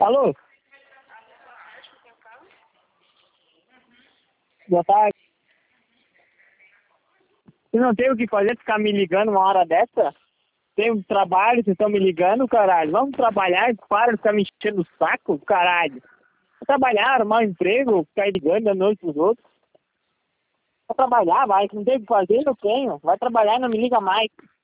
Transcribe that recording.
Alô? Boa tarde. Você não tem o que fazer ficar me ligando uma hora dessa? Tem um trabalho, vocês estão me ligando, caralho. Vamos trabalhar e para de ficar me enchendo o saco, caralho. Vou trabalhar, arrumar um emprego, ficar ligando à noite pros outros. Vou trabalhar, vai. Se não tem o que fazer, eu tenho. Vai trabalhar e não me liga mais.